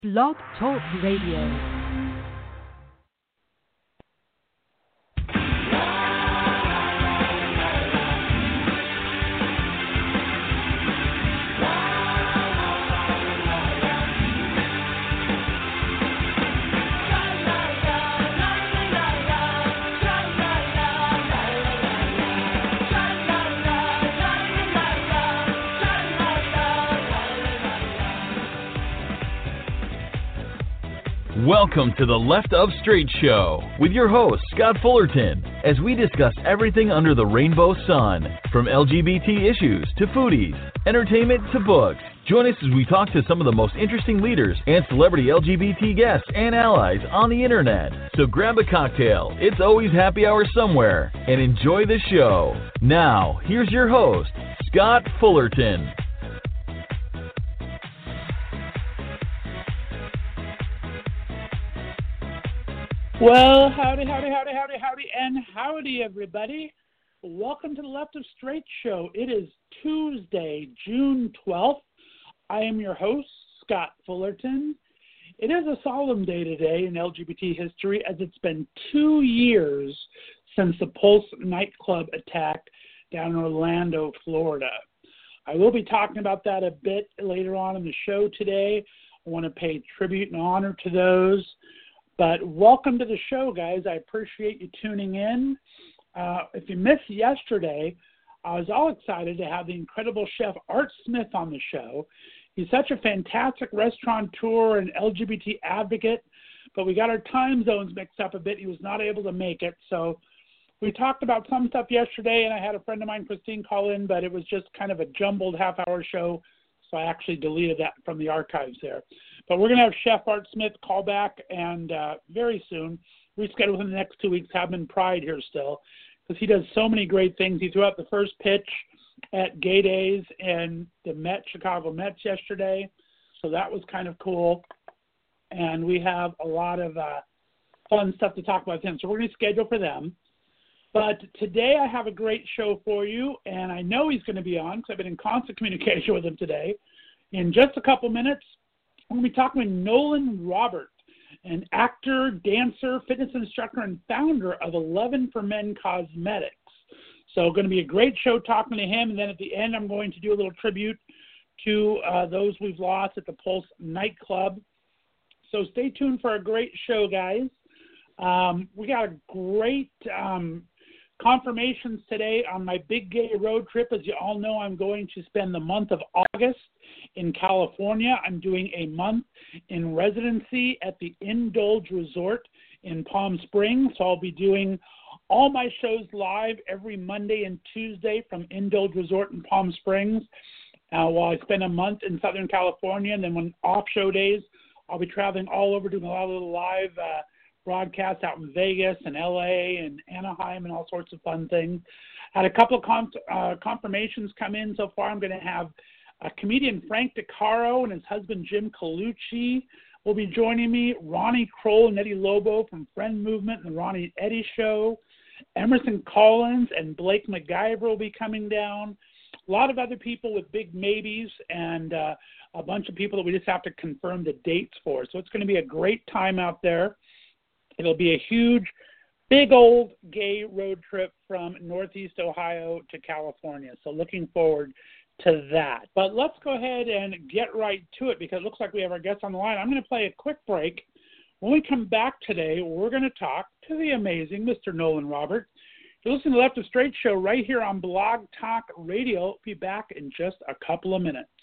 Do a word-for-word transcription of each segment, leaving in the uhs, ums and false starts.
Blog Talk Radio. Welcome to the Left of Straight Show with your host, Scott Fullerton, as we discuss everything under the rainbow sun, from L G B T issues to foodies, entertainment to books. Join us as we talk to some of the most interesting leaders and celebrity L G B T guests and allies on the internet. So grab a cocktail, it's always happy hour somewhere, and enjoy the show. Now, here's your host, Scott Fullerton. Well, howdy, howdy, howdy, howdy, howdy, and howdy, everybody. Welcome to the Left of Straight Show. It is Tuesday, June twelfth. I am your host, Scott Fullerton. It is a solemn day today in L G B T history, as it's been two years since the Pulse nightclub attack down in Orlando, Florida. I will be talking about that a bit later on in the show today. I want to pay tribute and honor to those. But welcome to the show, guys. I appreciate you tuning in. Uh, if you missed yesterday, I was all excited to have the incredible chef Art Smith on the show. He's such a fantastic restaurateur and L G B T advocate, but we got our time zones mixed up a bit. He was not able to make it. So we talked about some stuff yesterday, and I had a friend of mine, Christine, call in, but it was just kind of a jumbled half-hour show, so I actually deleted that from the archives there. But we're going to have Chef Art Smith call back, and uh, very soon, reschedule within the next two weeks, have him in Pride here still, because he does so many great things. He threw out the first pitch at Gay Days and the Met, Chicago Mets yesterday, so that was kind of cool. And we have a lot of uh, fun stuff to talk about with him, so we're going to schedule for them. But today I have a great show for you, and I know he's going to be on because I've been in constant communication with him today. In just a couple minutes, we're going to be talking with Nolan Robert, an actor, dancer, fitness instructor, and founder of eleven for Men Cosmetics. So going to be a great show talking to him, and then at the end I'm going to do a little tribute to uh, those we've lost at the Pulse nightclub. So stay tuned for a great show, guys. Um, we got a great um, confirmations today on my big gay road trip. As you all know, I'm going to spend the month of August in California. I'm doing a month in residency at the Indulge Resort in Palm Springs. So I'll be doing all my shows live every Monday and Tuesday from Indulge Resort in Palm Springs uh, while I spend a month in Southern California. And then when off show days, I'll be traveling all over doing a lot of little live uh, broadcasts out in Vegas and L A and Anaheim and all sorts of fun things. Had a couple of con- uh, confirmations come in so far. I'm going to have uh, comedian Frank DeCaro and his husband Jim Colucci will be joining me. Ronnie Kroll and Eddie Lobo from Friend Movement and the Ronnie and Eddie Show. Emerson Collins and Blake McGyver will be coming down. A lot of other people with big maybes, and uh, a bunch of people that we just have to confirm the dates for. So it's going to be a great time out there. It'll be a huge, big old gay road trip from Northeast Ohio to California. So looking forward to that. But let's go ahead and get right to it, because it looks like we have our guests on the line. I'm going to play a quick break. When we come back today, we're going to talk to the amazing Mister Nolan Robert. You're listening to the Left of Straight Show right here on Blog Talk Radio. We'll be back in just a couple of minutes.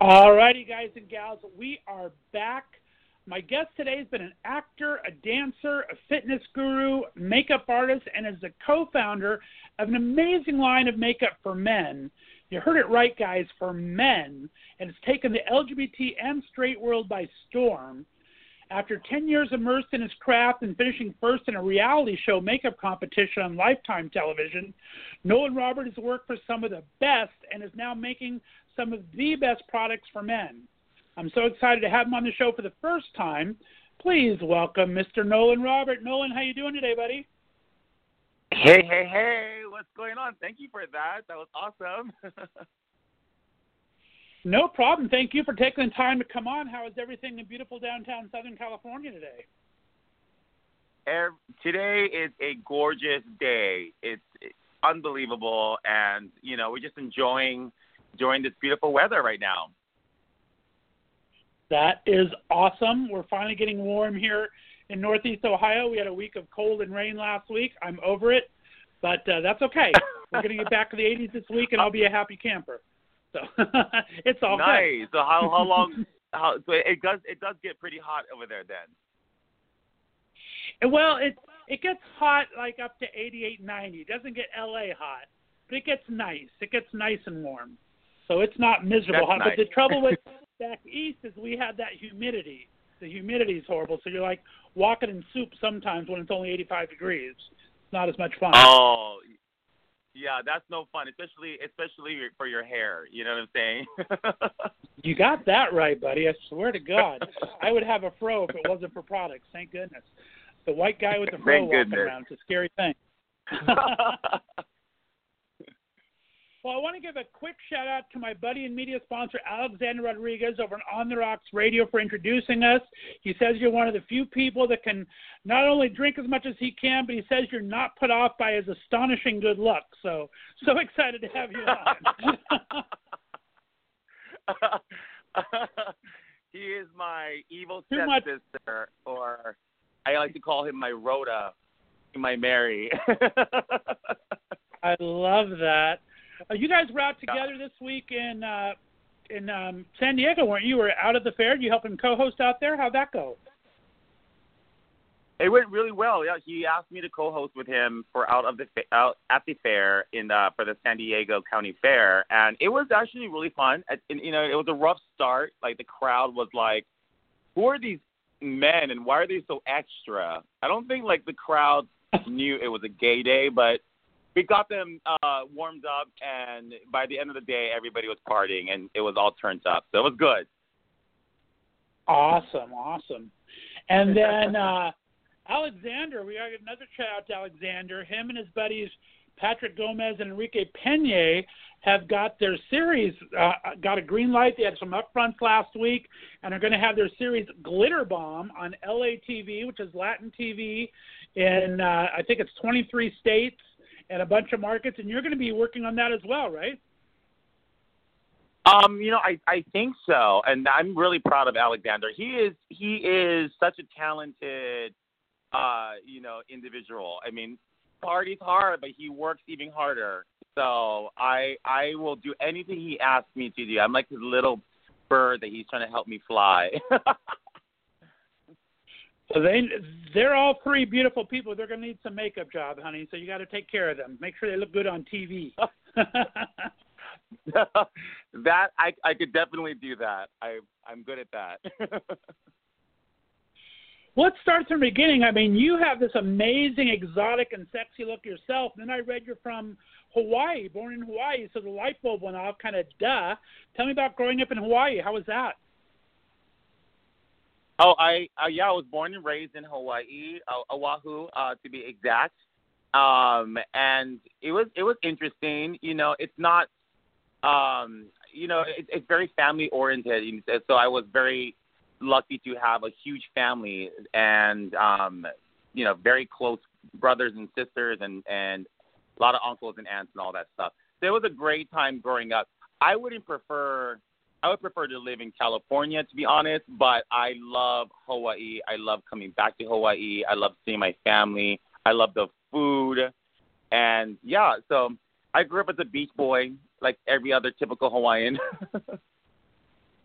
All righty, guys and gals, we are back. My guest today has been an actor, a dancer, a fitness guru, makeup artist, and is the co-founder of an amazing line of makeup for men. You heard it right, guys, for men, and it's taken the L G B T and straight world by storm. After ten years immersed in his craft and finishing first in a reality show makeup competition on Lifetime television, Nolan Robert has worked for some of the best and is now making some of the best products for men. I'm so excited to have him on the show for the first time. Please welcome Mister Nolan Robert. Nolan, how you doing today, buddy? Hey, hey, hey, what's going on? Thank you for that. That was awesome. No problem. Thank you for taking the time to come on. How is everything in beautiful downtown Southern California today? Today is a gorgeous day. It's, it's unbelievable, and, you know, we're just enjoying enjoying this beautiful weather right now. That is awesome. We're finally getting warm here in Northeast Ohio. We had a week of cold and rain last week. I'm over it, but uh, that's okay. We're going to get back to the eighties this week, and I'll be a happy camper. So it's all nice. good. So how how long? How, so it does it does get pretty hot over there then. And well, it it gets hot like up to eighty-eight, ninety. It doesn't get L A hot, but it gets nice. It gets nice and warm. So it's not miserable hot. Nice. But the trouble with back east is we had that humidity. The humidity is horrible. So you're like walking in soup sometimes when it's only eighty-five degrees. It's not as much fun. Oh, yeah, that's no fun, especially especially for your hair. You know what I'm saying? You got that right, buddy. I swear to God. I would have a fro if it wasn't for products. Thank goodness. The white guy with the fro Thank walking goodness. around. It's a scary thing. Well, I want to give a quick shout-out to my buddy and media sponsor, Alexander Rodriguez, over on On the Rocks Radio for introducing us. He says you're one of the few people that can not only drink as much as he can, but he says you're not put off by his astonishing good luck. So, so excited to have you on. He is my evil Too much. stepsister, or I like to call him my Rhoda, my Mary. I love that. Uh, you guys were out together this week in uh, in um, San Diego, weren't you? You were out at the fair. Did you help him co-host out there? How'd that go? It went really well. Yeah, he asked me to co-host with him for out of the fa- out at the fair in uh, for the San Diego County Fair, and it was actually really fun. And, you know, it was a rough start. Like the crowd was like, "Who are these men, and why are they so extra?" I don't think like the crowd knew it was a gay day, but we got them uh, warmed up, and by the end of the day, everybody was partying, and it was all turned up. So it was good. Awesome, awesome. And then uh, Alexander, we got another shout out to Alexander. Him and his buddies Patrick Gomez and Enrique Pena have got their series, uh, got a green light. They had some upfronts last week, and are going to have their series Glitter Bomb on L A T V, which is Latin T V, in uh, I think it's twenty-three states and a bunch of markets. And you're going to be working on that as well, right? Um, you know, I, I think so, and I'm really proud of Alexander. He is he is such a talented, uh, you know, individual. I mean, party's hard, but he works even harder. So I I will do anything he asks me to do. I'm like his little bird that he's trying to help me fly. So they they're all three beautiful people. They're going to need some makeup job, honey. So you got to take care of them. Make sure they look good on T V. That I I could definitely do that. I I'm good at that. Let's start from the beginning. I mean, you have this amazing, exotic, and sexy look yourself. And then I read you're from Hawaii, born in Hawaii. So the light bulb went off, kind of duh. Tell me about growing up in Hawaii. How was that? Oh, I uh, yeah, I was born and raised in Hawaii, uh, Oahu, uh, to be exact. Um, and it was it was interesting. You know, it's not, um, you know, it, it's very family oriented. So I was very lucky to have a huge family and um, you know, very close brothers and sisters and and a lot of uncles and aunts and all that stuff. So it was a great time growing up. I wouldn't prefer. I would prefer to live in California, to be honest, but I love Hawaii. I love coming back to Hawaii. I love seeing my family. I love the food. And, yeah, so I grew up as a beach boy, like every other typical Hawaiian.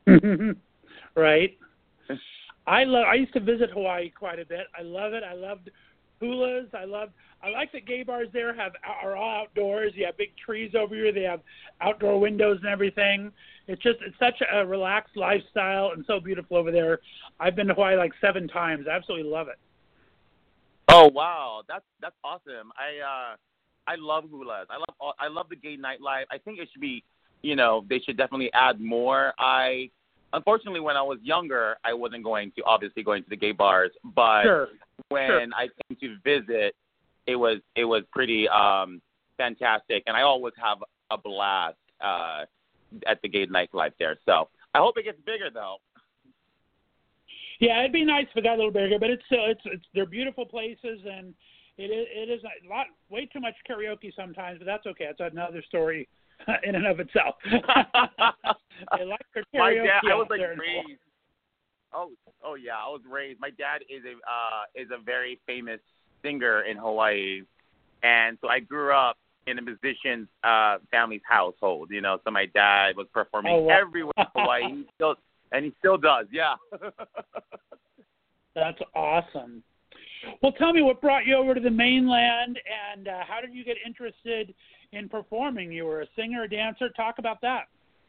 Right. I love. I used to visit Hawaii quite a bit. I love it. I loved hulas. I love. I like that gay bars there have are all outdoors. You have big trees over here. They have outdoor windows and everything. It's just it's such a relaxed lifestyle and so beautiful over there. I've been to Hawaii like seven times. I absolutely love it. Oh wow, that's that's awesome. I uh, I love hulas. I love all- I love the gay nightlife. I think it should be, you know, they should definitely add more. I unfortunately when I was younger, I wasn't going to obviously going to the gay bars, but Sure. when Sure. I came to visit, it was it was pretty um, fantastic, and I always have a blast uh, at the gay nightlife there. So I hope it gets bigger though. Yeah, it'd be nice if it got a little bigger, but it's still it's it's they're beautiful places, and it is it is a lot way too much karaoke sometimes, but that's okay. It's another story in and of itself. They like their My karaoke dad, I out was like there in Hawaii. raised. Oh, oh yeah, I was raised. My dad is a uh, is a very famous singer in Hawaii, and so I grew up in a musician's uh, family's household. You know, so my dad was performing Oh, wow. everywhere in Hawaii. He still, and he still does. Yeah. That's awesome. Well, tell me what brought you over to the mainland, and uh, how did you get interested in performing? You were a singer, a dancer. Talk about that.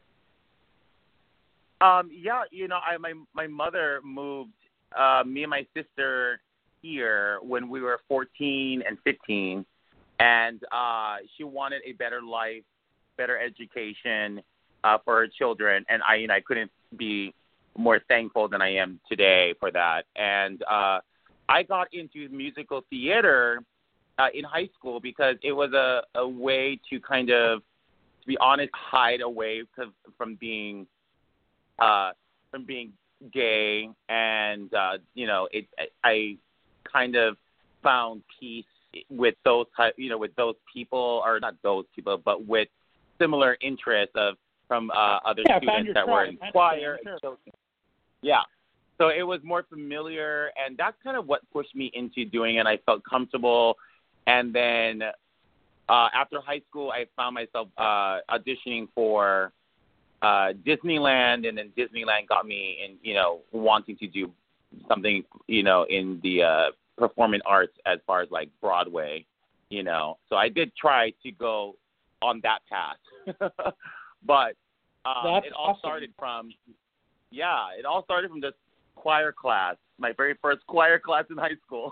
Um, yeah, you know, I my my mother moved uh, me and my sister here when we were fourteen and fifteen, and uh, she wanted a better life, better education uh, for her children, and I, you know, I couldn't be more thankful than I am today for that. And uh, I got into musical theater uh, in high school because it was a, a way to kind of, to be honest, hide away to, from being uh, from being gay, and uh, you know, it I kind of found peace with those type, you know, with those people, or not those people, but with similar interests of from uh, other Yeah, found students your that were tribe. in I choir. understand, And so, yeah, so it was more familiar, and that's kind of what pushed me into doing it. I felt comfortable, and then uh, after high school, I found myself uh, auditioning for uh, Disneyland, and then Disneyland got me in, you know, wanting to do something, you know, in the uh, performing arts as far as like Broadway, you know. So I did try to go on that path, but um, That's it all awesome. started from, yeah, it all started from this choir class, my very first choir class in high school.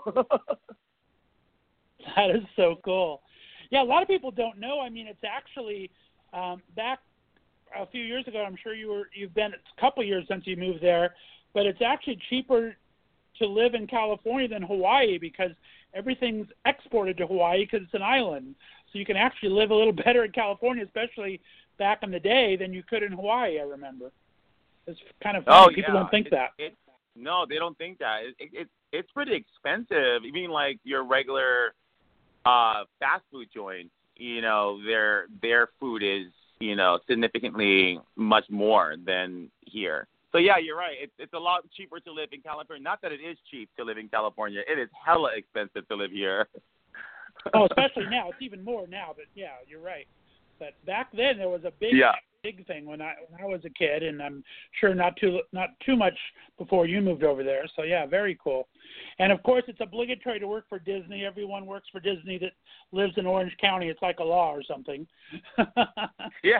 That is so cool. Yeah, a lot of people don't know. I mean, it's actually um, back a few years ago. I'm sure you were you've been a couple years since you moved there, but it's actually cheaper to live in California than Hawaii because everything's exported to Hawaii because it's an island. So you can actually live a little better in California, especially back in the day, than you could in Hawaii. I remember. It's kind of funny. Oh, People yeah. don't think it, that. It, no, they don't think that. It, it, it, it's pretty expensive. Even like your regular uh, fast food joints, you know, their their food is, you know, significantly much more than here. So yeah, you're right. It's it's a lot cheaper to live in California. Not that it is cheap to live in California. It is hella expensive to live here. Oh, especially now. It's even more now, but yeah, you're right. But back then there was a big, Yeah. big thing when I when I was a kid, and I'm sure not too not too much before you moved over there. So yeah, very cool. And of course, it's obligatory to work for Disney. Everyone works for Disney that lives in Orange County. It's like a law or something. Yeah.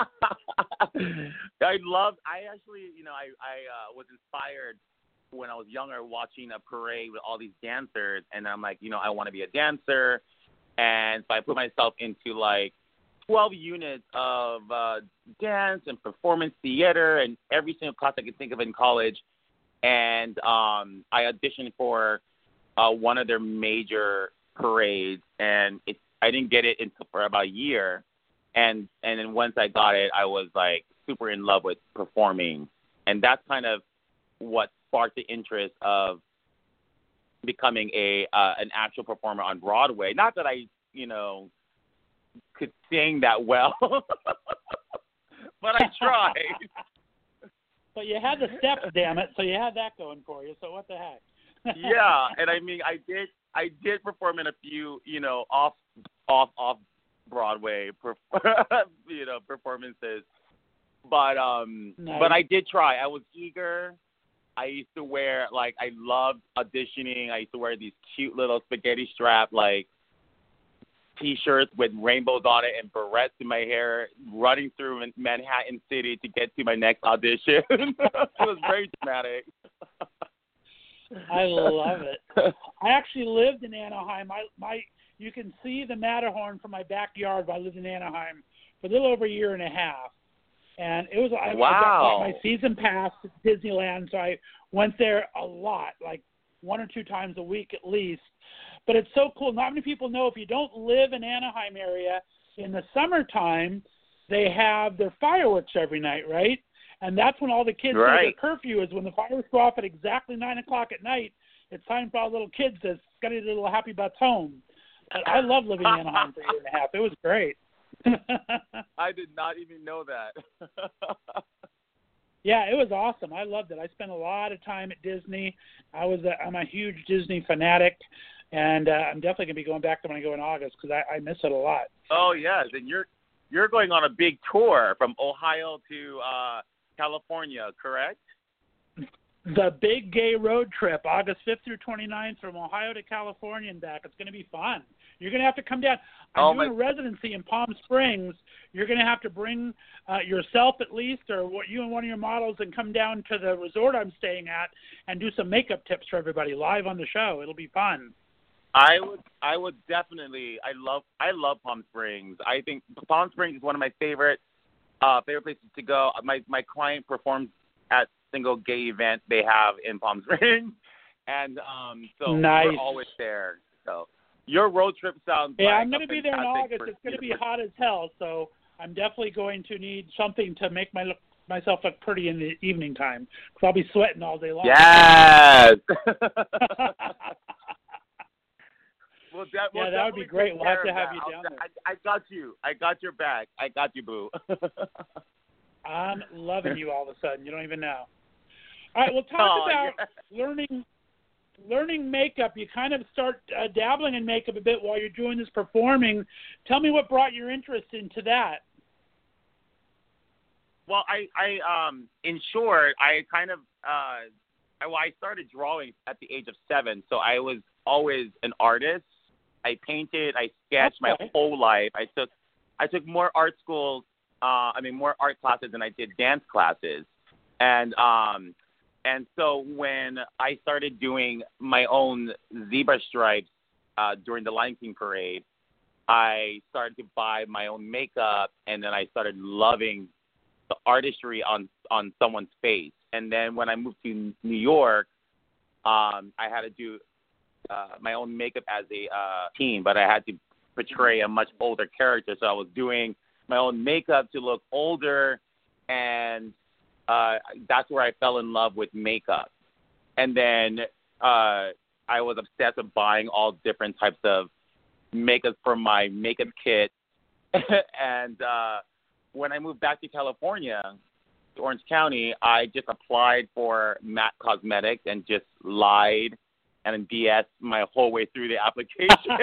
I love, I actually, you know, I, I uh, was inspired when I was younger watching a parade with all these dancers, and I'm like, you know, I want to be a dancer. And so I put myself into like twelve units of uh, dance and performance theater and every single class I could think of in college. And um, I auditioned for uh, one of their major parades, and it, I didn't get it until for about a year. And and then once I got it, I was like super in love with performing, and that's kind of what sparked the interest of becoming a uh, an actual performer on Broadway. Not that I, you know, could sing that well, but I tried. But you had the steps, damn it. So you had that going for you. So what the heck? Yeah, and I mean, I did I did perform in a few, you know, off off off Broadway, you know, performances. but um, Nice. but I did try. I was eager. I used to wear like I loved auditioning. I used to wear these cute little spaghetti strap like T-shirts with rainbows on it and barrettes in my hair, running through Manhattan City to get to my next audition. It was very dramatic. I love it. I actually lived in Anaheim. I, my, you can see the Matterhorn from my backyard. I lived in Anaheim for a little over a year and a half, and it was I, wow. I got my season pass to Disneyland, so I went there a lot, like one or two times a week at least. But it's so cool. Not many people know if you don't live in Anaheim area, in the summertime, they have their fireworks every night, right? And that's when all the kids right. do their curfew is when the fireworks go off at exactly nine o'clock at night. It's time for all the little kids to scuttle their little happy butts home. But I love living in Anaheim for a year and a half. It was great. I did not even know that. Yeah, it was awesome. I loved it. I spent a lot of time at Disney. I was a, I'm a huge Disney fanatic, and uh, I'm definitely going to be going back there when I go in August because I, I miss it a lot. Oh, yes, and you're you're going on a big tour from Ohio to uh, California, correct? The Big Gay Road Trip, August fifth through twenty-ninth, from Ohio to California and back. It's going to be fun. You're going to have to come down. I'm oh, doing my... a residency in Palm Springs. You're going to have to bring uh, yourself at least, or what you and one of your models, and come down to the resort I'm staying at and do some makeup tips for everybody live on the show. It'll be fun. I would, I would definitely. I love, I love Palm Springs. I think Palm Springs is one of my favorite, uh, favorite places to go. My my client performs at single gay event they have in Palm Springs, and um, so nice. we're always there. So your road trip sounds. Yeah, like I'm going to be there in August. It's going to be hot as hell, so I'm definitely going to need something to make my look, myself look pretty in the evening time because I'll be sweating all day long. Yes. Well, that, yeah, we'll that would be great. We'll have to have that. you down I'll, there. I, I got you. I got your back. I got you, boo. I'm loving you all of a sudden. You don't even know. All right, well, talk oh, about yeah. learning learning makeup. You kind of start uh, dabbling in makeup a bit while you're doing this performing. Tell me what brought your interest into that. Well, I, I um, in short, I kind of, uh, I, well, I started drawing at the age of seven, so I was always an artist. I painted, I sketched okay. my whole life. I took, I took more art schools, uh, I mean, more art classes than I did dance classes, and um, and so when I started doing my own zebra stripes uh, during the Lion King parade, I started to buy my own makeup, and then I started loving the artistry on on someone's face. And then when I moved to New York, um, I had to do uh, my own makeup as a uh, teen, but I had to portray a much older character. So I was doing my own makeup to look older, and uh, that's where I fell in love with makeup. And then uh, I was obsessed with buying all different types of makeup for my makeup kit. and uh, when I moved back to California, to Orange County, I just applied for MAC Cosmetics and just lied and B S my whole way through the application.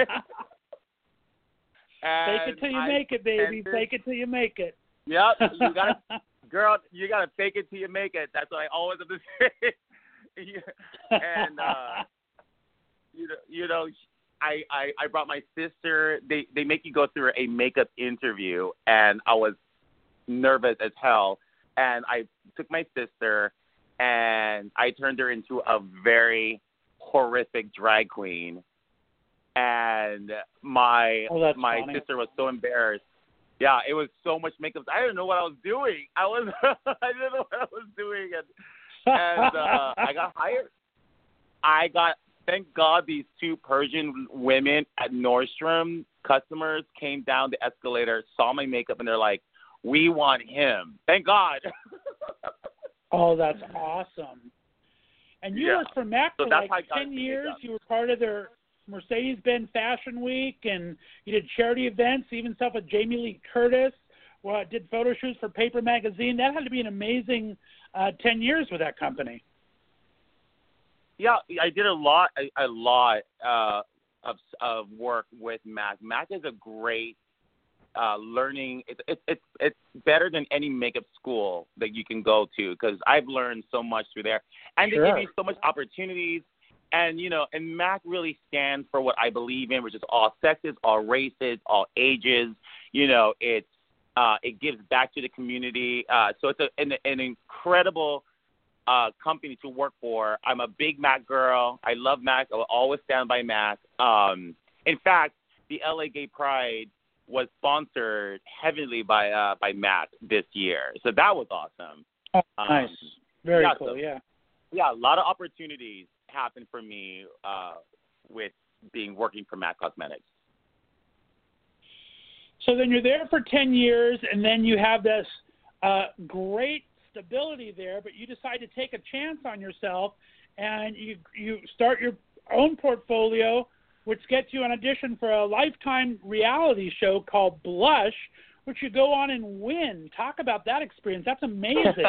Fake it till you I make it, baby. ended, Fake it till you make it. Yep, you gotta, girl, you gotta fake it till you make it. That's what I always have to say. and uh, you know, you know, I, I I brought my sister. They they make you go through a makeup interview, and I was nervous as hell. And I took my sister, and I turned her into a very horrific drag queen. And my oh, my funny. sister was so embarrassed. Yeah, it was so much makeup. I didn't know what I was doing. I was I didn't know what I was doing, and and uh, I got hired. I got thank God these two Persian women at Nordstrom customers came down the escalator, saw my makeup, and they're like, "We want him." Thank God. Oh, that's awesome. And you yeah. worked for MAC so for like ten years. You were part of their Mercedes-Benz Fashion Week, and you did charity events, even stuff with Jamie Lee Curtis. Well, did photo shoots for Paper Magazine. That had to be an amazing uh, ten years with that company. Yeah, I did a lot, a, a lot uh, of of work with MAC. MAC is a great uh, learning. It's it, it, it's better than any makeup school that you can go to because I've learned so much through there, and Sure. they give you so much opportunities. And you know, and M A C really stands for what I believe in, which is all sexes, all races, all ages. You know, it's uh, it gives back to the community. Uh, so it's a, an, an incredible uh, company to work for. I'm a big M A C girl. I love M A C. I will always stand by M A C. Um, in fact, the L A Gay Pride was sponsored heavily by uh, by M A C this year, so that was awesome. Oh, nice, Um, very yeah, cool. so- Yeah. Yeah, a lot of opportunities happen for me uh, with being working for M A C Cosmetics. So then you're there for ten years, and then you have this uh, great stability there, but you decide to take a chance on yourself, and you you start your own portfolio, which gets you an audition for a Lifetime reality show called Blush, which you go on and win. Talk about that experience. That's amazing.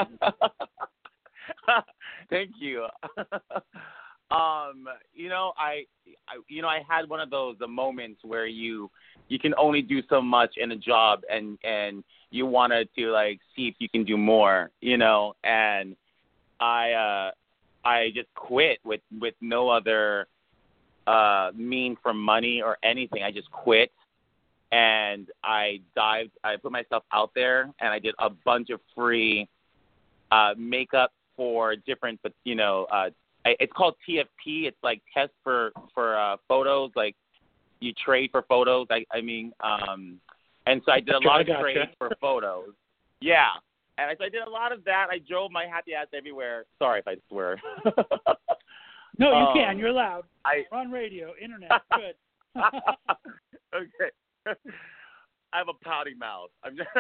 Thank you. um, you know, I, I, you know, I had one of those the moments where you, you can only do so much in a job, and and you wanted to like see if you can do more, you know. And I, uh, I just quit with with no other uh, mean for money or anything. I just quit, and I dived. I put myself out there, and I did a bunch of free uh, makeup for different, but you know, uh, it's called T F P. It's like test for for uh, photos. Like you trade for photos. I, I mean, um, and so I did a lot of I gotcha. trades for photos. Yeah, and so I did a lot of that. I drove my happy ass everywhere. Sorry if I swear. No, you Um, can. You're allowed. I We're on radio, internet. Good. okay. I have a pouty mouth. I'm just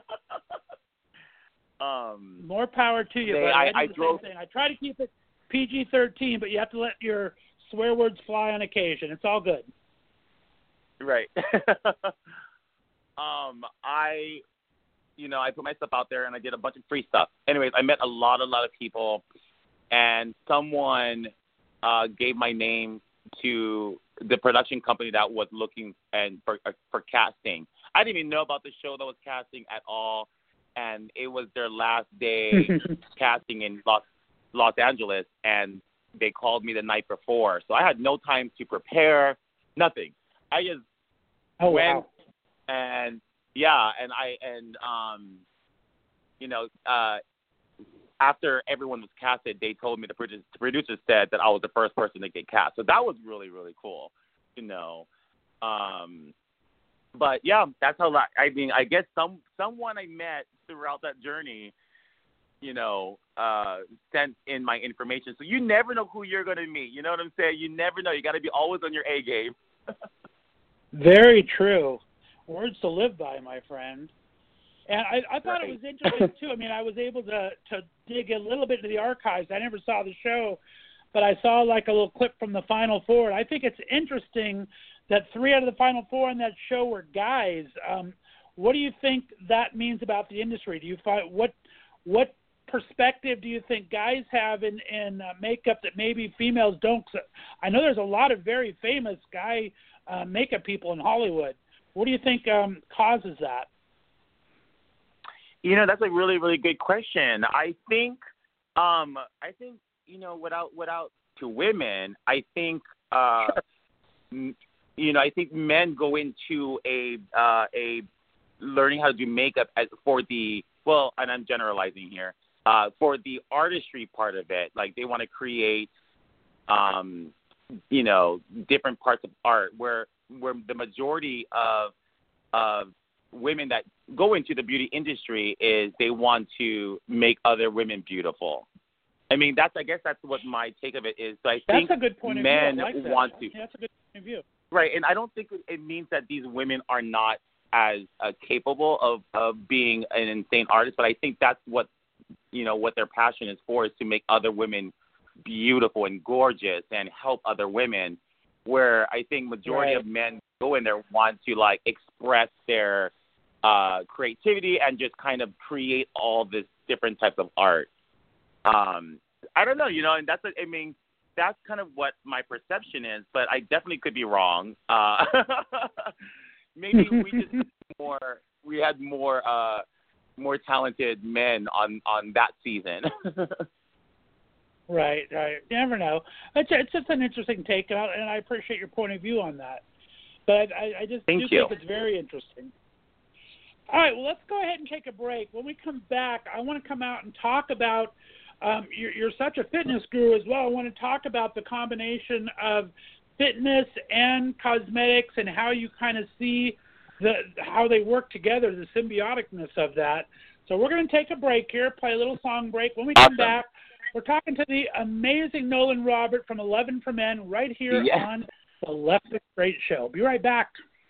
um. More power to you. They- But I- I, do I the drove- same thing. I try to keep it P G thirteen, but you have to let your swear words fly on occasion. It's all good. Right. um, I, you know, I put myself out there and I did a bunch of free stuff. Anyways, I met a lot, a lot of people, and someone uh, gave my name to the production company that was looking and for uh, for casting. I didn't even know about the show that was casting at all, and it was their last day casting in Los Los Angeles, and they called me the night before, so I had no time to prepare, nothing. I just Oh, went wow. and yeah, and I and um, you know, uh, after everyone was casted, they told me the producer, the producer said that I was the first person to get cast, so that was really really cool, you know. Um, but yeah, that's how. I mean, I guess some someone I met throughout that journey, you know, uh, sent in my information. So you never know who you're going to meet. You know what I'm saying? You never know. You got to be always on your A game. Very true. Words to live by, my friend. And I, I thought Right. it was interesting, too. I mean, I was able to, to dig a little bit into the archives. I never saw the show, but I saw like a little clip from the Final Four. And I think it's interesting that three out of the Final Four in that show were guys. Um, what do you think that means about the industry? Do you find what what perspective do you think guys have in, in uh, makeup that maybe females don't? I know there's a lot of very famous guy uh, makeup people in Hollywood. What do you think um, causes that? You know, that's a really, really good question. I think, um, I think, you know, without, without to women, I think, uh, m- you know, I think men go into a, uh, a learning how to do makeup as for the, well, and I'm generalizing here, uh, for the artistry part of it. Like they want to create, um, you know, different parts of art where, where the majority of, of women that go into the beauty industry is they want to make other women beautiful. I mean, that's I guess that's what my take of it is. So I That's think a good point of men view. I like that. want to. Yeah, that's a good point of view. Right, and I don't think it, it means that these women are not as uh, capable of, of being an insane artist, but I think that's what, you know, what their passion is for, is to make other women beautiful and gorgeous and help other women, where I think majority Right. of men go in there want to, like, express their uh, creativity and just kind of create all this different types of art. Um, I don't know, you know, and that's, I mean, that's kind of what my perception is, but I definitely could be wrong. Uh, maybe we just had more we had more uh, more talented men on, on that season. Right, right. You never know. It's, it's just an interesting take, and I, and I appreciate your point of view on that. But I, I just Thank do you. think it's very interesting. All right, well, let's go ahead and take a break. When we come back, I want to come out and talk about um, you're, you're such a fitness guru as well. I want to talk about the combination of fitness and cosmetics and how you kind of see the how they work together, the symbioticness of that. So we're going to take a break here, play a little song break. When we come Awesome. back, we're talking to the amazing Nolan Robert from eleven for Men right here Yes. on the Left of Straight Show. Be right back.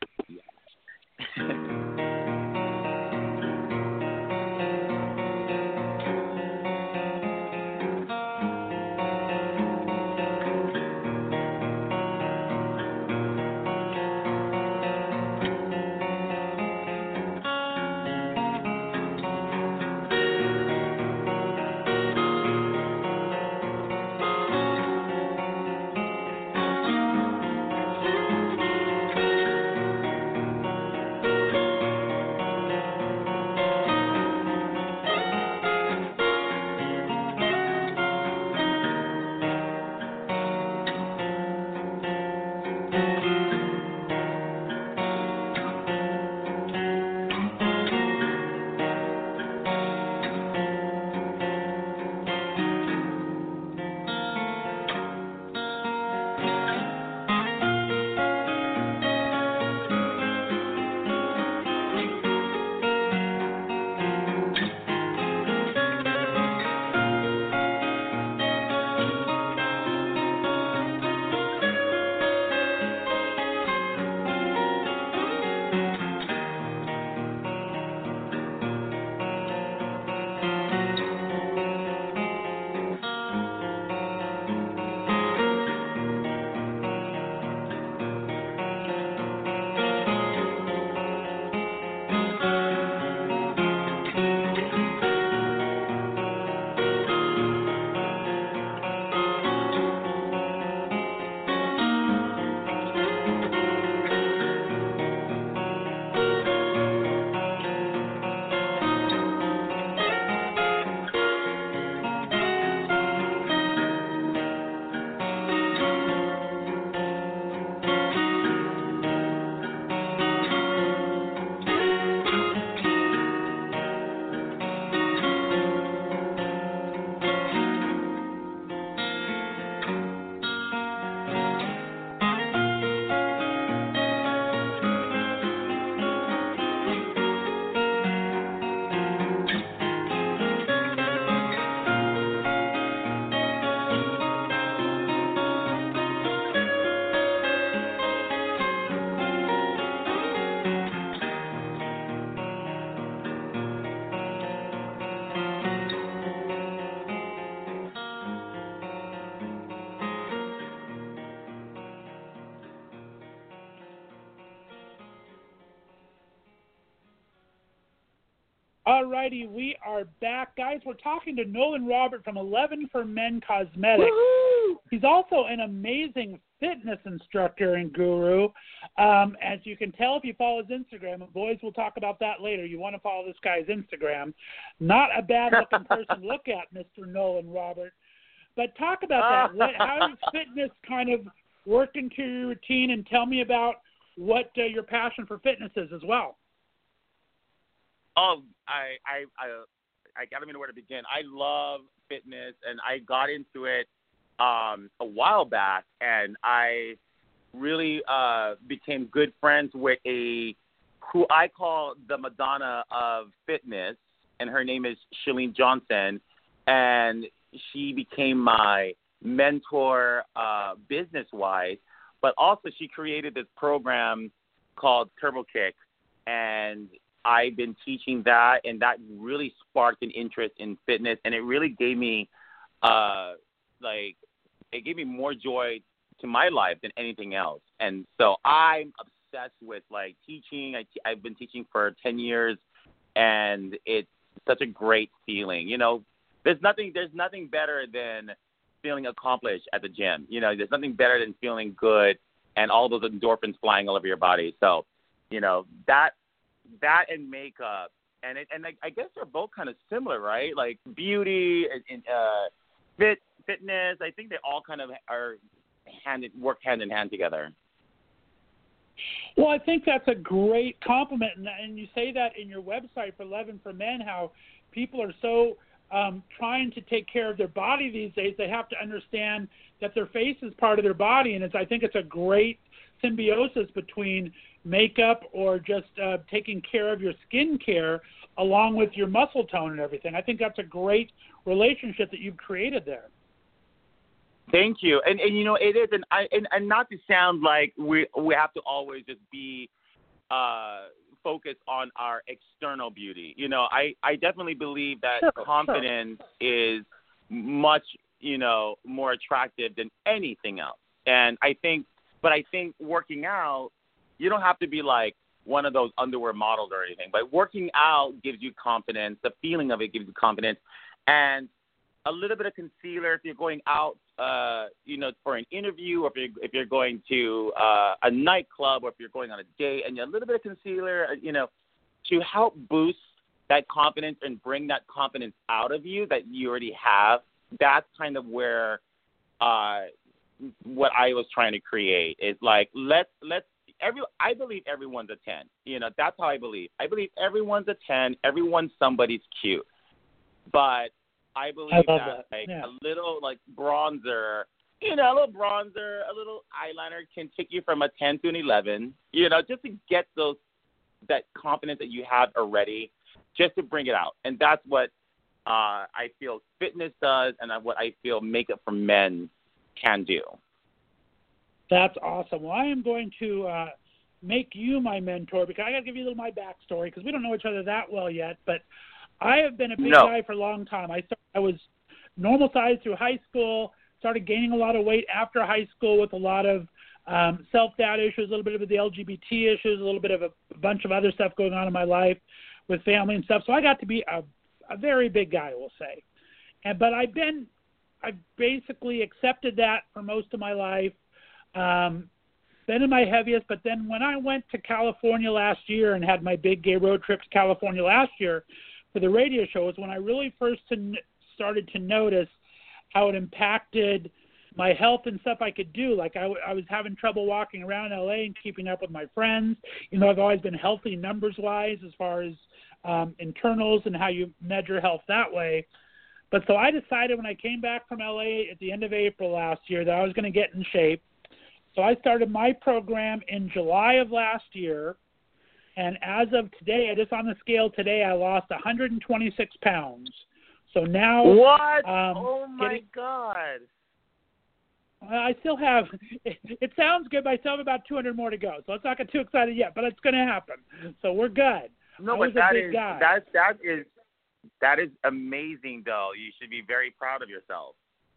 All righty, we are back. Guys, we're talking to Nolan Robert from eleven for Men Cosmetics. Woo-hoo! He's also an amazing fitness instructor and guru. Um, as you can tell if you follow his Instagram, and boys, we'll talk about that later. You want to follow this guy's Instagram. Not a bad-looking person to look at, Mister Nolan Robert. But talk about that. What, how does fitness kind of work into your routine, and tell me about what uh, your passion for fitness is as well. Oh, I, I, I, I don't even know where to begin. I love fitness, and I got into it um, a while back, and I really uh, became good friends with a who I call the Madonna of fitness, and her name is Shalene Johnson, and she became my mentor uh, business-wise, but also she created this program called Turbo Kick, and I've been teaching that, and that really sparked an interest in fitness, and it really gave me, uh, like, it gave me more joy to my life than anything else. And so I'm obsessed with, like, teaching. I t- I've been teaching for ten years, and it's such a great feeling. You know, there's nothing, there's nothing better than feeling accomplished at the gym. You know, there's nothing better than feeling good and all those endorphins flying all over your body. So You know, that that and makeup, and it, and I, I guess they're both kind of similar, right? Like beauty and, and uh, fit fitness. I think they all kind of are hand work hand in hand together. Well, I think that's a great compliment, and, and you say that in your website for Eleven for Men, how people are so um, trying to take care of their body these days. They have to understand that their face is part of their body, and it's, I think it's a great symbiosis between makeup or just uh, taking care of your skin care along with your muscle tone and everything. I think that's a great relationship that you've created there. Thank you. And, and you know, it is, and, I, and, and not to sound like we we have to always just be uh, focused on our external beauty. You know, I, I definitely believe that sure, confidence sure. is much, you know, more attractive than anything else. And I think, but I think working out, you don't have to be like one of those underwear models or anything, but working out gives you confidence. The feeling of it gives you confidence. And a little bit of concealer if you're going out, uh, you know, for an interview, or if you're, if you're going to uh, a nightclub, or if you're going on a date, and a little bit of concealer, you know, to help boost that confidence and bring that confidence out of you that you already have. That's kind of where uh, what I was trying to create is like, let's, let's, every, I believe everyone's a ten. You know, that's how I believe. I believe everyone's a ten. Everyone's somebody's cute. But I believe I that, that. like Yeah. a little like bronzer, you know, a little bronzer, a little eyeliner can take you from a ten to an eleven, you know, just to get those, that confidence that you have already, just to bring it out. And that's what uh, I feel fitness does, and what I feel makeup for men can do. That's awesome. Well, I am going to uh, make you my mentor, because I got to give you a little of my backstory, because we don't know each other that well yet, but I have been a big no. guy for a long time. I started, I was normal size through high school, started gaining a lot of weight after high school with a lot of um, self-doubt issues, a little bit of the L G B T issues, a little bit of a, a bunch of other stuff going on in my life with family and stuff. So I got to be a, a very big guy, we'll say. And But I've been, I've basically accepted that for most of my life. Um, been in my heaviest, but then when I went to California last year and had my big gay road trip to California last year, for the radio show, is when I really first to, started to notice how it impacted my health and stuff I could do. Like I, I was having trouble walking around L A and keeping up with my friends. You know, I've always been healthy numbers-wise as far as um, internals and how you measure health that way. But so I decided when I came back from L A at the end of April last year that I was going to get in shape. So I started my program in July of last year. And as of today, I just on the scale today, I lost one hundred twenty-six pounds. So now, what? Um, oh my getting, God! I still have. It, it sounds good, but I still have about two hundred more to go. So let's not get too excited yet, but it's going to happen. So we're good. No, I but was that a big is guy. that that is that is amazing, though. You should be very proud of yourself.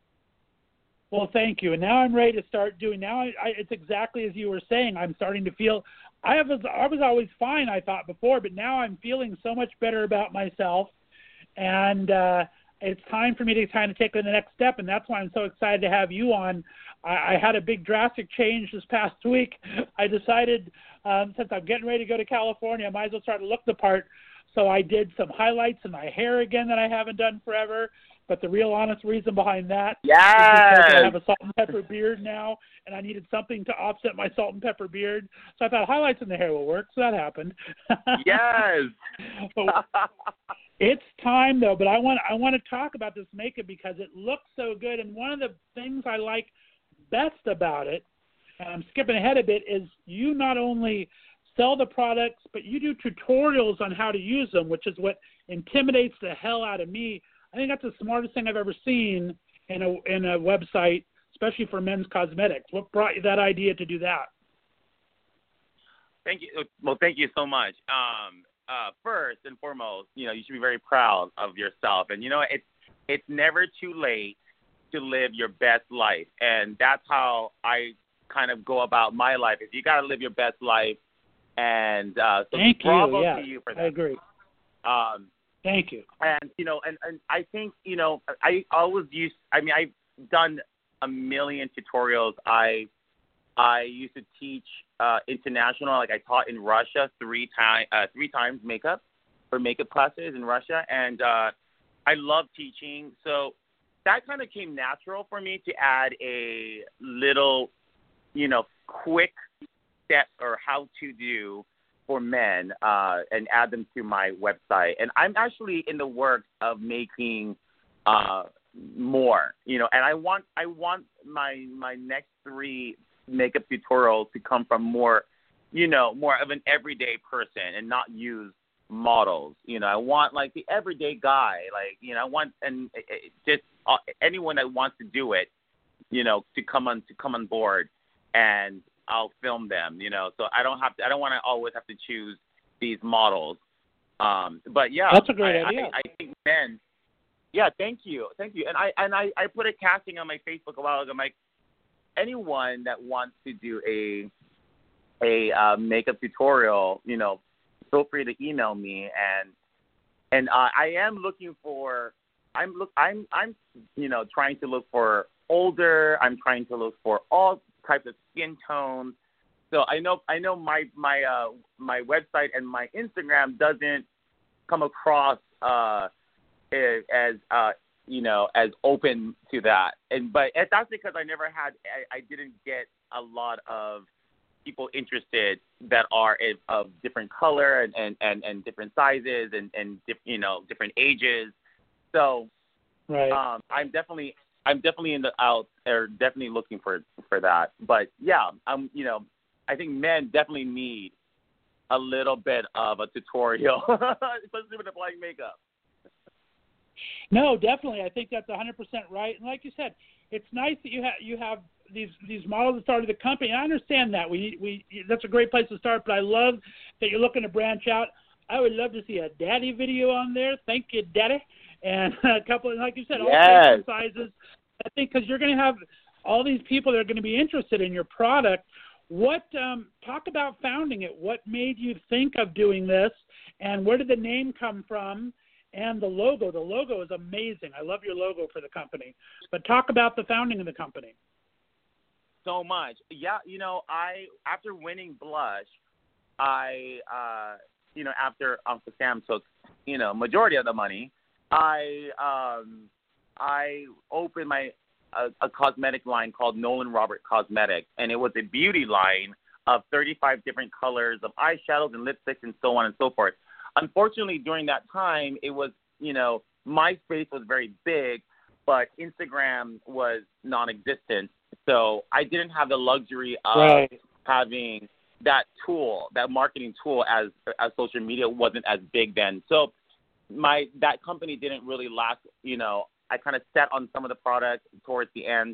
Well, thank you. And now I'm ready to start doing. Now I, I, it's exactly as you were saying. I'm starting to feel. I was I was always fine, I thought before, but now I'm feeling so much better about myself, and uh, it's time for me to kind of take the next step. And that's why I'm so excited to have you on. I, I had a big drastic change this past week. I decided um, since I'm getting ready to go to California, I might as well start to look the part. So I did some highlights in my hair again that I haven't done forever. But the real honest reason behind that yes. is because I have a salt and pepper beard now, and I needed something to offset my salt and pepper beard. So I thought highlights in the hair will work, so that happened. Yes. But it's time, though, but I want I want to talk about this makeup because it looks so good. And one of the things I like best about it, and I'm skipping ahead a bit, is you not only sell the products, but you do tutorials on how to use them, which is what intimidates the hell out of me. I think that's the smartest thing I've ever seen in a in a website, especially for men's cosmetics. What brought you that idea to do that? Thank you. Well, thank you so much. Um, uh, first and foremost, you know, you should be very proud of yourself. And, you know, it's, it's never too late to live your best life. And that's how I kind of go about my life, is you got to live your best life. And uh, so thank bravo you. Yeah, to you for that. I agree. Um, Thank you. And, you know, and, and I think, you know, I always use, I mean, I've done a million tutorials. I I used to teach uh, international. Like I taught in Russia three times, uh, three times makeup for makeup classes in Russia, and uh, I love teaching. So that kind of came natural for me to add a little, you know, quick step or how to do for men uh, and add them to my website. And I'm actually in the works of making uh, more, you know, and I want I want my my next three makeup tutorials to come from more, you know, more of an everyday person and not use models. You know, I want like the everyday guy, like, you know, I want and just uh, anyone that wants to do it, you know, to come on to come on board, and I'll film them, you know, so I don't have to, I don't want to always have to choose these models. Um, but yeah, that's a great I, idea. I, I think men, yeah, thank you. Thank you. And I, and I, I put a casting on my Facebook a while ago. I'm like, anyone that wants to do a, a uh, makeup tutorial, you know, feel free to email me. And, and uh, I am looking for, I'm look, I'm, I'm, you know, trying to look for older. I'm trying to look for all types of skin tones. So I know I know my my uh, my website and my Instagram doesn't come across uh, as uh, you know as open to that. And but that's because I never had I, I didn't get a lot of people interested that are of different color and, and, and, and different sizes and and diff, you know different ages. So right. um, I'm definitely. I'm definitely in the out or definitely looking for for that. But yeah, I'm you know, I think men definitely need a little bit of a tutorial, especially when applying makeup. No, definitely. I think that's one hundred percent right. And like you said, it's nice that you have you have these these models that started the company. I understand that. We we that's a great place to start, but I love that you're looking to branch out. I would love to see a daddy video on there. Thank you, daddy. And a couple, like you said, all yes. shapes and sizes. I think because you're going to have all these people that are going to be interested in your product. What um, talk about founding it? What made you think of doing this, and where did the name come from? And the logo. The logo is amazing. I love your logo for the company. But talk about the founding of the company. So much, yeah. You know, I after winning Blush, I uh, you know after Uncle Sam took you know majority of the money. I um, I opened my a, a cosmetic line called Nolan Robert Cosmetics, and it was a beauty line of thirty-five different colors of eyeshadows and lipsticks and so on and so forth. Unfortunately, during that time, it was you know MySpace was very big, but Instagram was non-existent. So I didn't have the luxury of right. having that tool, that marketing tool, as as social media wasn't as big then. So my that company didn't really last, you know, I kind of sat on some of the products towards the end.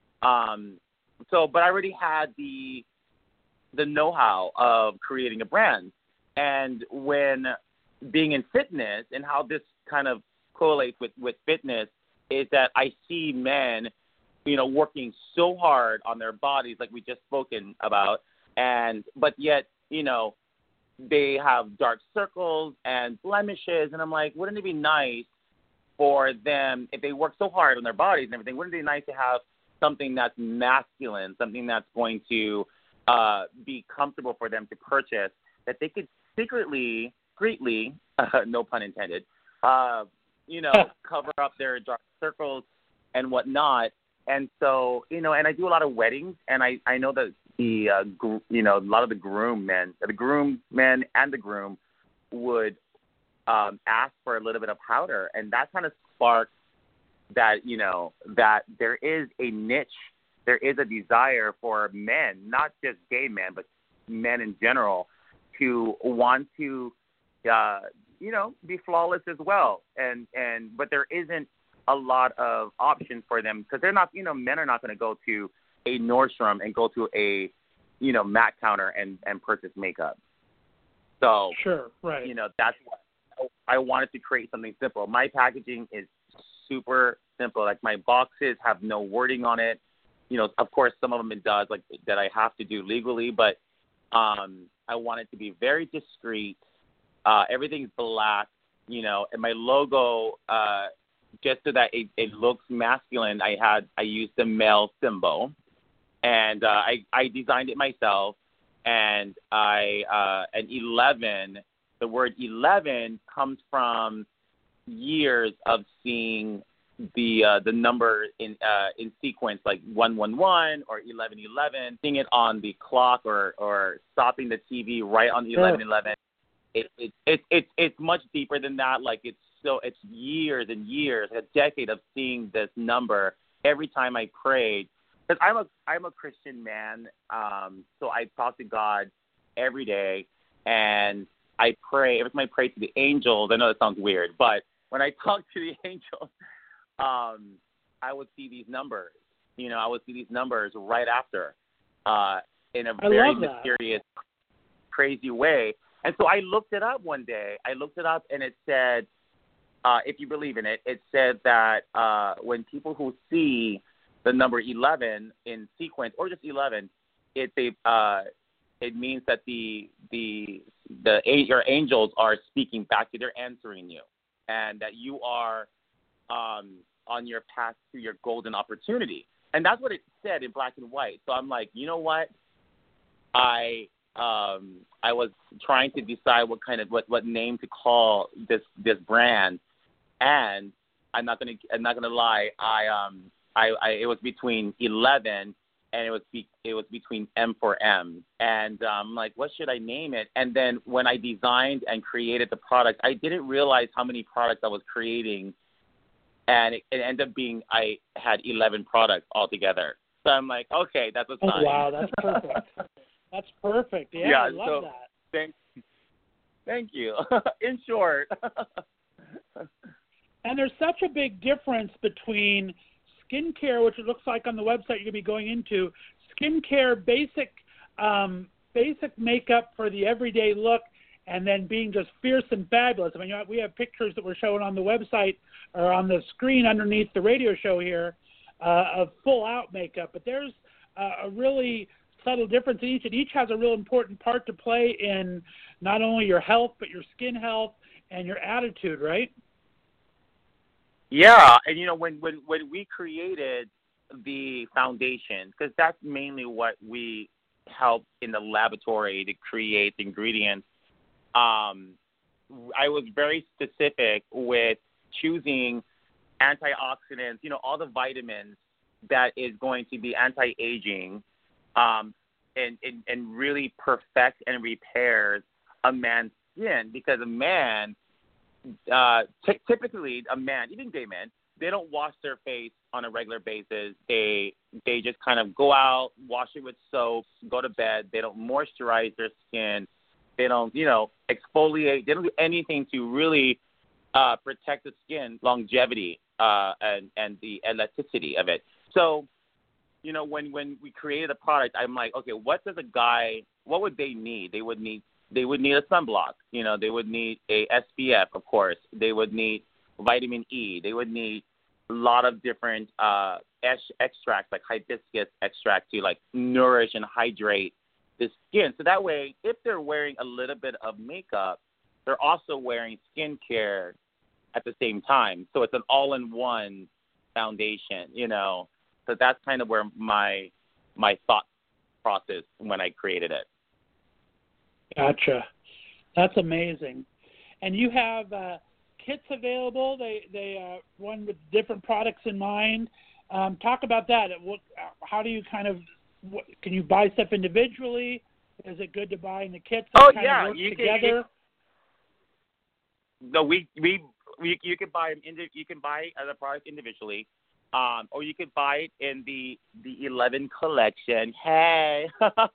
Um, so, but I already had the the know-how of creating a brand. And when being in fitness and how this kind of correlates with, with fitness is that I see men, you know, working so hard on their bodies, like we just spoken about, and but yet, you know, they have dark circles and blemishes, and I'm like, wouldn't it be nice for them, if they work so hard on their bodies and everything, wouldn't it be nice to have something that's masculine, something that's going to uh, be comfortable for them to purchase, that they could secretly, discreetly, uh, no pun intended, uh, you know, cover up their dark circles and whatnot. And so, you know, and I do a lot of weddings, and I, I know that the, uh, gr- you know, a lot of the groom men, the groom men and the groom would um, ask for a little bit of powder. And that kind of sparked that, you know, that there is a niche, there is a desire for men, not just gay men, but men in general, to want to, uh, you know, be flawless as well. And, and, but there isn't a lot of options for them because they're not, you know, men are not going to go to a Nordstrom and go to a, you know, Mac counter and, and purchase makeup. So, sure, right. You know, that's what I wanted to create something simple. My packaging is super simple. Like my boxes have no wording on it. You know, of course, some of them it does, like that I have to do legally, but um, I want it to be very discreet. Uh, everything's black, you know, and my logo, uh, just so that it, it looks masculine, I had I used the male symbol, and uh, I I designed it myself. and I uh, and eleven. The word eleven comes from years of seeing the uh, the number in uh, in sequence, like one one one or eleven eleven, seeing it on the clock or, or stopping the T V right on the eleven eleven. It, it, it, it, it's much deeper than that. Like it's so it's years and years, a decade of seeing this number every time I prayed. Because I'm a I'm a Christian man, um, so I talk to God every day, and I pray every time I pray to the angels. I know that sounds weird, but when I talk to the angels, um, I would see these numbers. You know, I would see these numbers right after, uh, in a I very love that. mysterious, crazy way. And so I looked it up one day. I looked it up, and it said, uh, if you believe in it, it said that uh, when people who see the number eleven in sequence, or just eleven, it's a uh, it means that the the the your angels are speaking back to you. They're answering you, and that you are um, on your path to your golden opportunity. And that's what it said in black and white. So I'm like, you know what? I um, I was trying to decide what kind of what, what name to call this this brand, and I'm not gonna I'm not gonna lie. I um I, I it was between eleven and it was be, it was between M for M, and I'm um, like, what should I name it? And then when I designed and created the product, I didn't realize how many products I was creating, and it, it ended up being I had eleven products altogether. So I'm like, okay, that's a sign. Oh, wow, that's perfect. That's perfect. Yeah, yeah I love so that. Thank, thank you. In short. And there's such a big difference between skincare, which it looks like on the website you're going to be going into, skincare, basic um, basic makeup for the everyday look, and then being just fierce and fabulous. I mean, we have pictures that we're showing on the website or on the screen underneath the radio show here uh, of full-out makeup. But there's uh, a really subtle difference in each, and each has a real important part to play in not only your health, but your skin health and your attitude, right? Yeah, and you know, when, when, when we created the foundation, because that's mainly what we help in the laboratory to create the ingredients, um, I was very specific with choosing antioxidants, you know, all the vitamins that is going to be anti-aging, um, and, and, and really perfect and repairs a man's skin, because a man, Uh, t- typically, a man, even gay men, they don't wash their face on a regular basis. They they just kind of go out, wash it with soap, go to bed. They don't moisturize their skin. They don't, you know, exfoliate. They don't do anything to really uh, protect the skin longevity uh, and and the elasticity of it. So, you know, when when we created a product, I'm like, okay, what does a guy? What would they need? They would need. They would need a sunblock, you know, they would need a S P F, of course. They would need vitamin E. They would need a lot of different uh, ex- extracts, like hibiscus extract, to, like, nourish and hydrate the skin. So that way, if they're wearing a little bit of makeup, they're also wearing skincare at the same time. So it's an all-in-one foundation, you know. So that's kind of where my my thought process when I created it. Gotcha. That's amazing. And you have uh, kits available. They they uh, run with different products in mind. Um, talk about that. What, how do you kind of what, can you buy stuff individually? Is it good to buy in the kits? That Oh kind yeah, of work you together? can. You, no, we we we you can buy them. Indi- you can buy the product individually. Um, or you could buy it in the the eleven collection. Hey,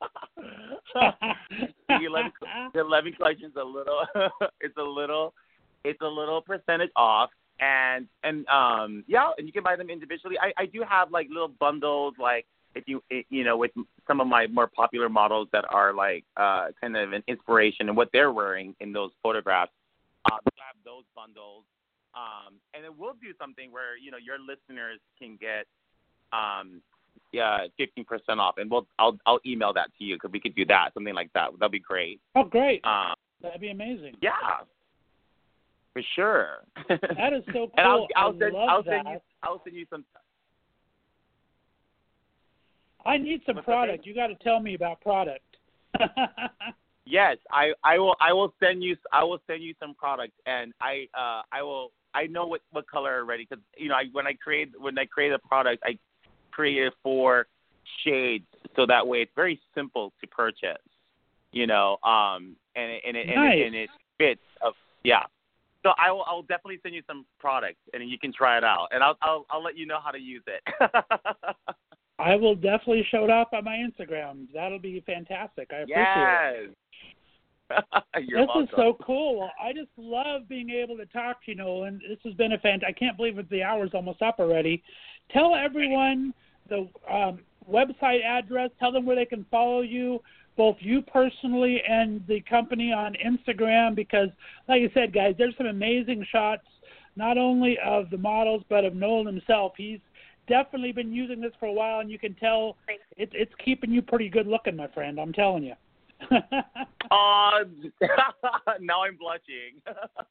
the eleven the eleven collection is a little it's a little it's a little percentage off, and and um yeah, and you can buy them individually. I, I do have like little bundles, like if you you know with some of my more popular models that are like uh kind of an inspiration in what they're wearing in those photographs. Uh, we have those bundles. Um, and then we'll do something where, you know, your listeners can get um, yeah, fifteen percent off. And we'll, I'll I'll email that to you because we could do that, something like that. That'd be great. Oh, great. Um, That'd be amazing. Yeah, for sure. That is so cool. And I'll, I'll, I send, love I'll, that. send you, I'll send you some. I need some What's product. that? You got to tell me about product. Yes, I, I will I will send you I will send you some products, and I uh I will I know what, what color already, because you know I, when I create when I create a product, I create it for shades, so that way it's very simple to purchase, you know, um and it, and it, nice. and, it and it fits uh, yeah. So I will I'll definitely send you some products, and you can try it out, and I'll I'll I'll let you know how to use it. I will definitely show it up on my Instagram. That'll be fantastic. I appreciate yes. it. You're this welcome. is so cool. I just love being able to talk to you, Nolan. This has been a fant. I can't believe it, the hour's almost up already. Tell everyone the um, website address. Tell them where they can follow you, both you personally and the company on Instagram, because, like I said, guys, there's some amazing shots, not only of the models, but of Nolan himself. He's definitely been using this for a while, and you can tell it, it's keeping you pretty good looking, my friend. I'm telling you. uh, now I'm blushing.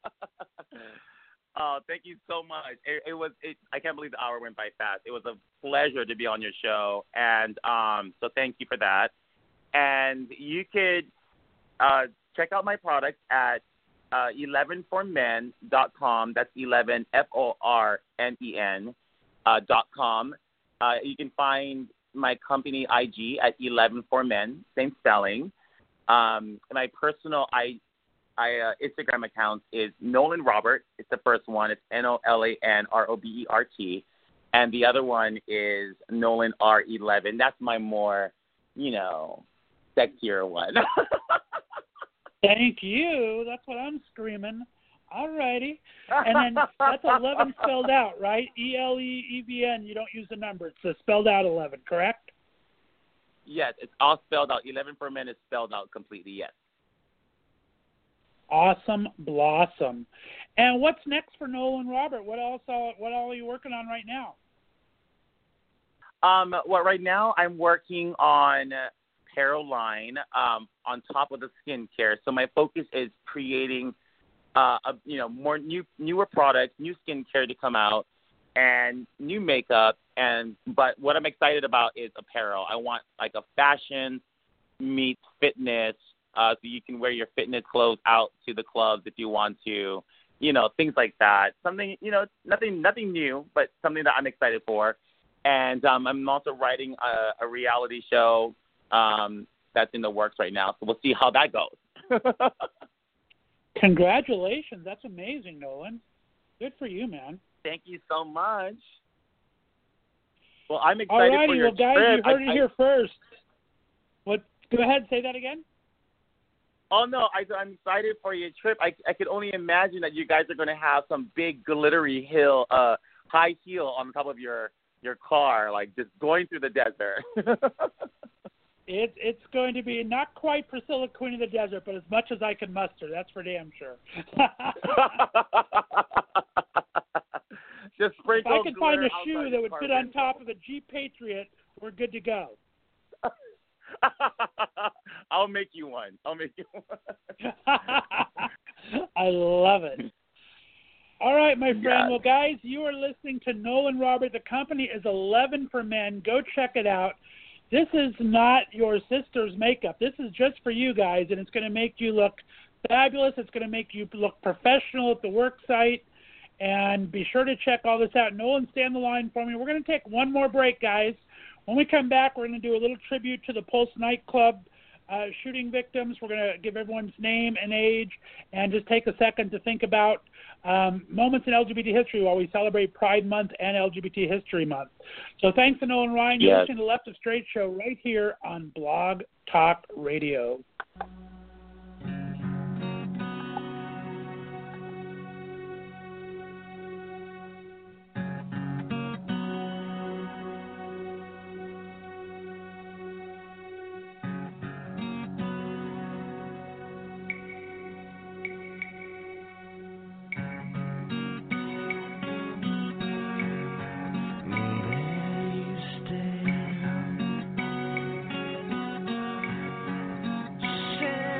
uh, thank you so much. It, it was. It, I can't believe the hour went by fast. It was a pleasure to be on your show, and um, so thank you for that. And you could uh, check out my products at uh, eleven for men dot com. That's eleven F O R N E N uh, dot com. Uh, you can find my company I G at eleven for men, same spelling. Um, my personal I, I uh, Instagram account is Nolan Robert. It's the first one. It's N O L A N R O B E R T. And the other one is Nolan R eleven. That's my more, you know, sexier one. Thank you. That's what I'm screaming. All righty. And then that's eleven spelled out, right? E L E E V N. You don't use the number. It's a spelled out eleven, correct? Yes, it's all spelled out. eleven for men is spelled out completely, yes. Awesome blossom. And what's next for Nolan Robert? What else? All, what all are you working on right now? Um, well, right now I'm working on apparel line um, on top of the skincare. So my focus is creating, uh, a, you know, more new, newer products, new skincare to come out, and new makeup. And but what I'm excited about is apparel. I want like a fashion meets fitness, uh, so you can wear your fitness clothes out to the clubs if you want to, you know, things like that. Something, you know, nothing, nothing new, but something that I'm excited for. And um, I'm also writing a, a reality show um, that's in the works right now, so we'll see how that goes. Congratulations! That's amazing, Nolan. Good for you, man. Thank you so much. Well, I'm All excited righty, for your well, guys, trip. you heard I, it I, here first. What? Go ahead, say that again. Oh no, I, I'm excited for your trip. I, I could only imagine that you guys are going to have some big glittery hill, uh, high heel on top of your your car, like just going through the desert. It, it's going to be not quite Priscilla, Queen of the Desert, but as much as I can muster. That's for damn sure. Just if I sprinkle could find a glitter shoe outside that the would car fit on window. top of a Jeep Patriot, we're good to go. I'll make you one. I'll make you one. I love it. All right, my friend. Yeah. Well, guys, you are listening to Nolan Robert. The company is eleven for men. Go check it out. This is not your sister's makeup. This is just for you guys, and it's going to make you look fabulous. It's going to make you look professional at the work site. And be sure to check all this out. Nolan, stay on the line for me. We're going to take one more break, guys. When we come back, we're going to do a little tribute to the Pulse nightclub uh, shooting victims. We're going to give everyone's name and age and just take a second to think about um, moments in L G B T history while we celebrate Pride Month and L G B T History Month. So thanks to Nolan Ryan. You're Yes. listening to the Left of Straight Show right here on Blog Talk Radio. Share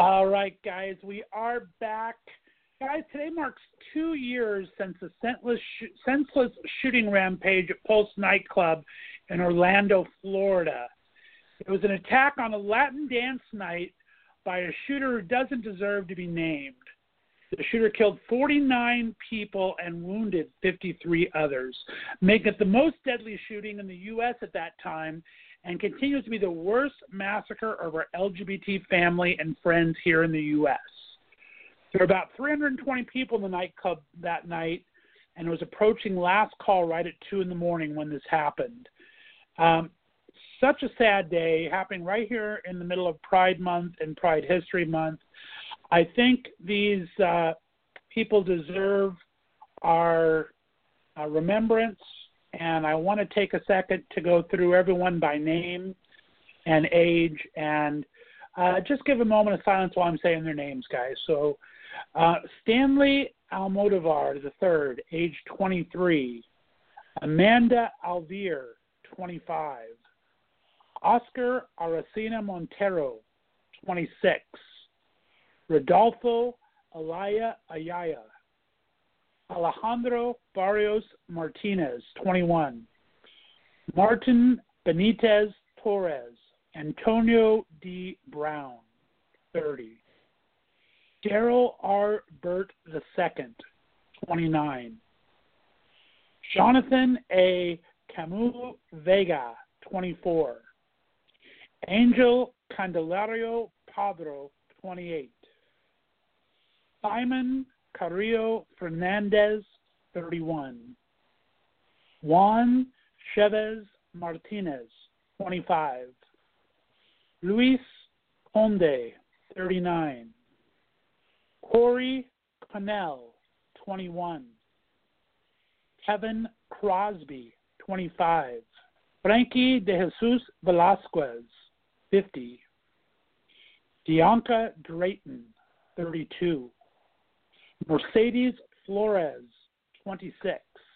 All right, guys, we are back. Guys, today marks two years since the senseless, sh- senseless shooting rampage at Pulse nightclub in Orlando, Florida. It was an attack on a Latin dance night by a shooter who doesn't deserve to be named. The shooter killed forty-nine people and wounded fifty-three others, making it the most deadly shooting in the U S at that time, and continues to be the worst massacre of our L G B T family and friends here in the U S. There were about three hundred twenty people in the nightclub that night, and it was approaching last call right at two in the morning when this happened. Um, such a sad day, happening right here in the middle of Pride Month and Pride History Month. I think these uh, people deserve our uh, remembrance, and I want to take a second to go through everyone by name and age, and uh, just give a moment of silence while I'm saying their names, guys. So uh, Stanley Almodovar the third, age twenty-three. Amanda Alvear, twenty-five. Oscar Aracena Montero, twenty-six. Rodolfo Alaya Ayaya. Alejandro Barrios Martinez, twenty-one. Martin Benitez Torres. Antonio D. Brown, thirty. Daryl R. Burt the second, twenty-nine. Jonathan A. Camus Vega, twenty-four. Angel Candelario Padro, twenty-eight. Simon Carrillo Fernandez, thirty-one. Juan Chavez Martinez, twenty-five. Luis Conde, thirty-nine. Corey Connell, twenty-one. Kevin Crosby, twenty-five. Frankie de Jesus Velasquez, fifty. Dianca Drayton, thirty-two. Mercedes Flores, twenty-six.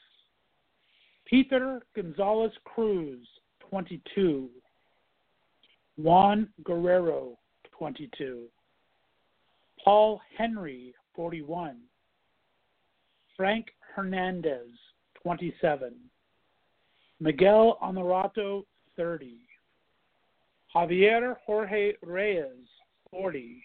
Peter Gonzalez Cruz, twenty-two. Juan Guerrero, twenty-two. Paul Henry, forty-one. Frank Hernandez, twenty-seven. Miguel Honorato, thirty. Javier Jorge Reyes, forty.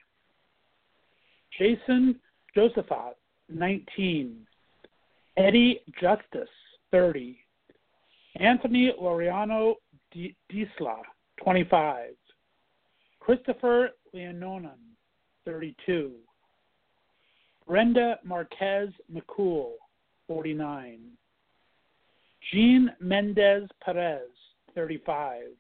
Jason Josephat, nineteen. Eddie Justice, thirty. Anthony Laureano Disla, twenty-five. Christopher Leononen, thirty-two. Brenda Marquez McCool, forty-nine. Jean Mendez Perez, thirty-five.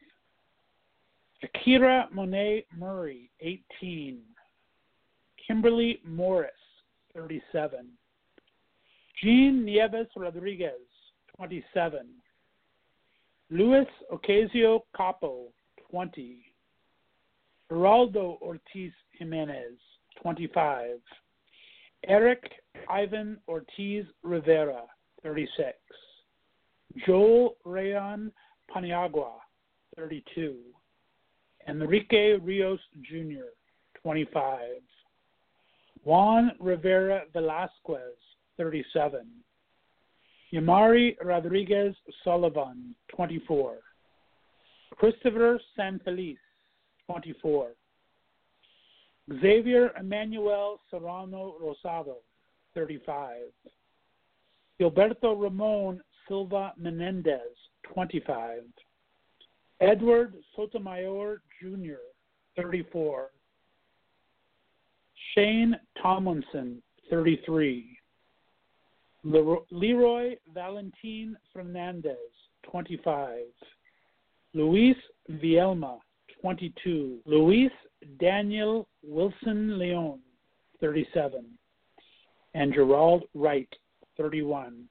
Akira Monet Murray, eighteen. Kimberly Morris, thirty-seven. Jean Nieves Rodriguez, twenty-seven. Luis Ocasio Capo, twenty. Geraldo Ortiz Jimenez, twenty-five. Eric Ivan Ortiz Rivera, thirty-six. Joel Rayon Paniagua, thirty-two. Enrique Rios Junior, twenty-five. Juan Rivera Velasquez, thirty-seven. Yamari Rodriguez Sullivan, twenty-four. Christopher Sanfeliz, twenty-four. Xavier Emmanuel Serrano Rosado, thirty-five. Gilberto Ramon Silva Menendez, twenty-five. Edward Sotomayor Junior, thirty-four. Shane Tomlinson, thirty-three. Leroy Valentin Fernandez, twenty-five. Luis Vielma, twenty-two. Luis Daniel Wilson Leon, thirty-seven. And Gerald Wright, thirty-one.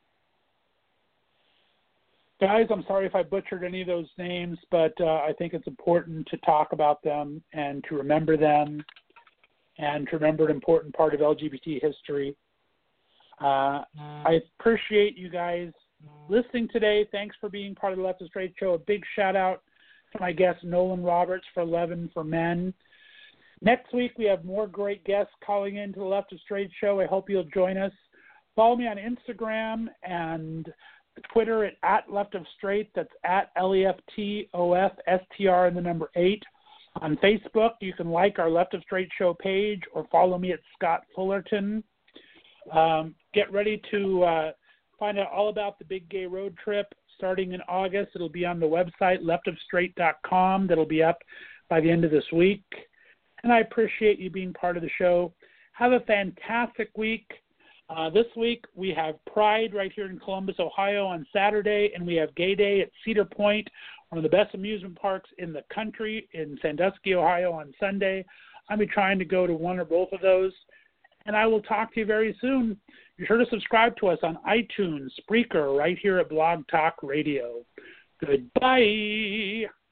Guys, I'm sorry if I butchered any of those names, but uh, I think it's important to talk about them and to remember them and to remember an important part of L G B T history. Uh, I appreciate you guys listening today. Thanks for being part of the Left is Straight show. A big shout out to my guest Nolan Roberts for eleven for Men. Next week, we have more great guests calling into the Left of Straight show. I hope you'll join us. Follow me on Instagram and Twitter at, at Left of Straight. That's at L E F T O F S T R and the number eight. On Facebook, you can like our Left of Straight show page or follow me at Scott Fullerton. Um, get ready to uh, find out all about the Big Gay Road Trip starting in August. It'll be on the website, left of straight dot com. That'll be up by the end of this week. And I appreciate you being part of the show. Have a fantastic week. Uh, this week, we have Pride right here in Columbus, Ohio on Saturday, and we have Gay Day at Cedar Point, one of the best amusement parks in the country in Sandusky, Ohio on Sunday. I'll be trying to go to one or both of those, and I will talk to you very soon. Be sure to subscribe to us on iTunes, Spreaker, right here at Blog Talk Radio. Goodbye.